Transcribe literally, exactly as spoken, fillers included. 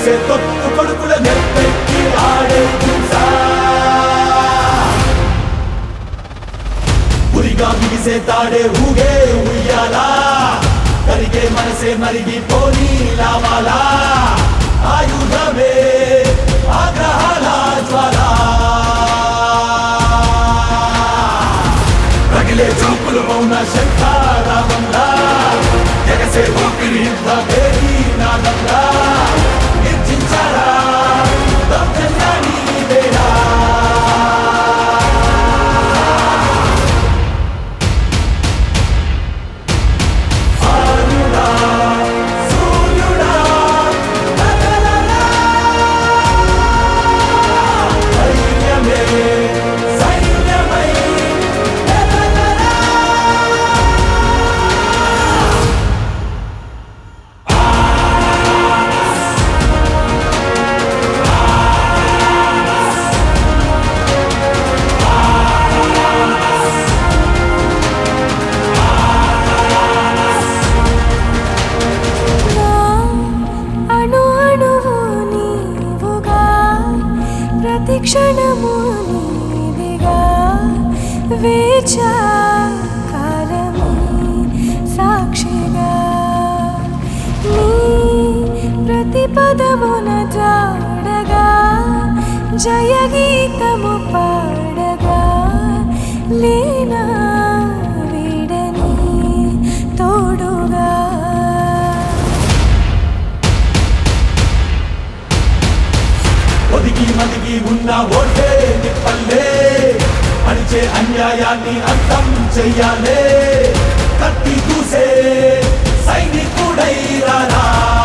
మెరిసే తొత్తు కొడుకుల నెప్పెక్కి ఆడే గుంసా ఉరిగా బిగిసే తాడే ఊగే ఉయ్యాలా కరిగే మనసే మరిగి పోనీ లావాలా ఆయుధమే ఆగ్రహాల జ్వాల రగిలే చూపులు మౌన శంఖారావంలా జగసే ఊపిరి యుద్ధ భేరీ నాదంలా నిర్జించారా దౌర్జన్యాన్ని వేడా క్షణము నీదిగా వేచా కాలమే సాక్షిగా నీ ప్రతి పదమున జాడగా జయగీతము పాడగా లేనా వీడని తోడుగా ఒదిగి మదిగి ఉన్న ఓటే నిప్పల్లే అణిచే అన్యాయాన్ని అంతం చెయ్యాలే కత్తి దూసే సైనికుడై రారా